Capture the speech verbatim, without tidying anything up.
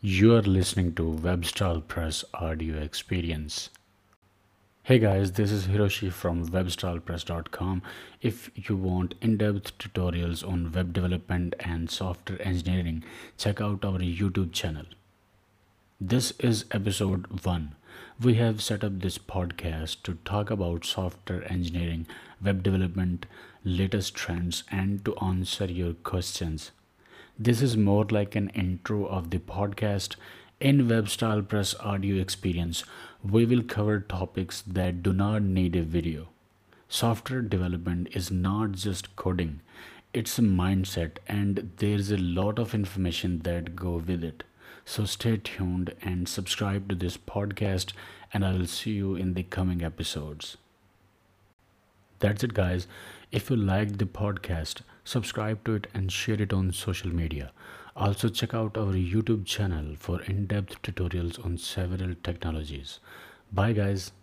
You are listening to Webstyle Press Audio Experience. Hey guys, this is Hiroshi from webstyle press dot com. If you want in depth tutorials on web development and software engineering, check out our YouTube channel. This is episode one. We have set up this podcast to talk about software engineering, web development, latest trends, and to answer your questions. This is more like an intro of the podcast. In WebStyle Press Audio Experience, we will cover topics that do not need a video. Software development is not just coding, it's a mindset, and there's a lot of information that go with it. So stay tuned and subscribe to this podcast, and I will see you in the coming episodes. That's it, guys. If you liked the podcast, subscribe to it and share it on social media. Also, check out our YouTube channel for in depth tutorials on several technologies. Bye, guys.